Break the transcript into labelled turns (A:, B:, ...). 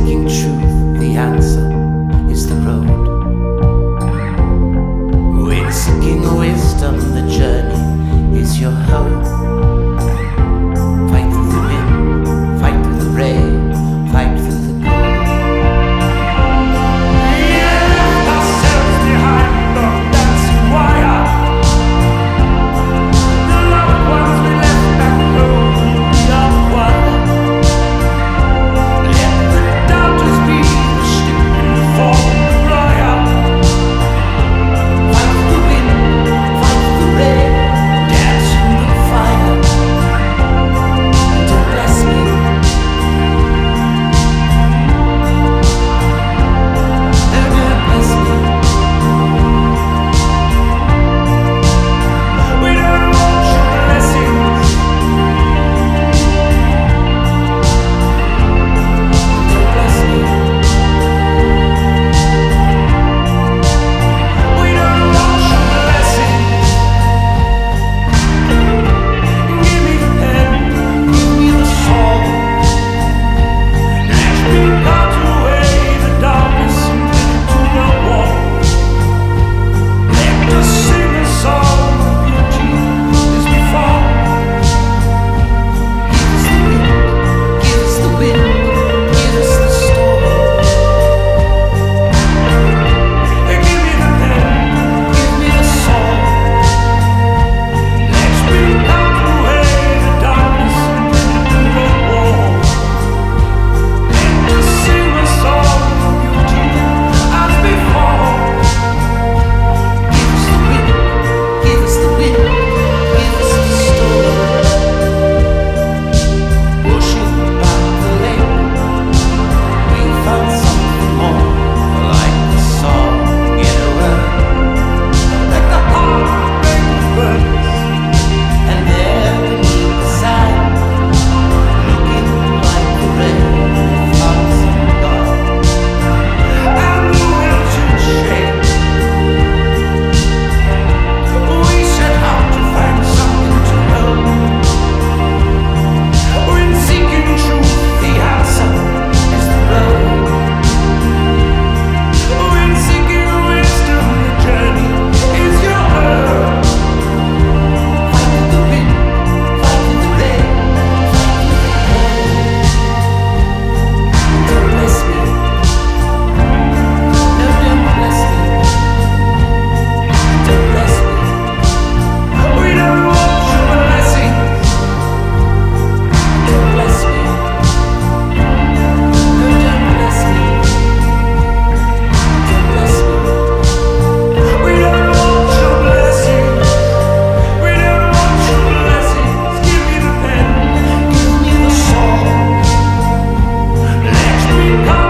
A: seeking truth, the answer is the road. When seeking wisdom, the journey is your home. Fight through the wind, fight through the rain, fight through the cold. We left ourselves behind on dancing wire. The loved ones we left back home will be our choir. Let the doubters be the stupid form of riot. Fight through the wind, fight through the rain, dance through the fire. And don't bless me. Oh, don't bless me. We don't want your blessings. Don't bless me. We don't want your blessings. Give me the pen, give me the song. Let me cut away the darkness and put it to the wall. Let us sing a song of beauty as we fall. Give us the wind, give us the storm. Give me the pen, give me the song. Let's bring out away the darkness and put it to the wall. Let us sing a song of beauty as we fall. Give us the wind, give us the storm. Pushing back the lake, we found something more, like the song in a word, like the heart break of birds. And there beneath the sand, looking like the rain, we found some God. And the wilted shade. We set out to find something to know. When seeking truth, the answer is the road. When seeking wisdom, the journey is your own. Fight through the wind, fight through the rain, fight through the cold. Don't bless me. No, don't bless me. Don't bless me. We don't want your blessings. Don't bless me. No, don't bless me. Don't bless me. We don't want your blessings. We don't want your blessings. Give me the pen, give me the song. Let me come.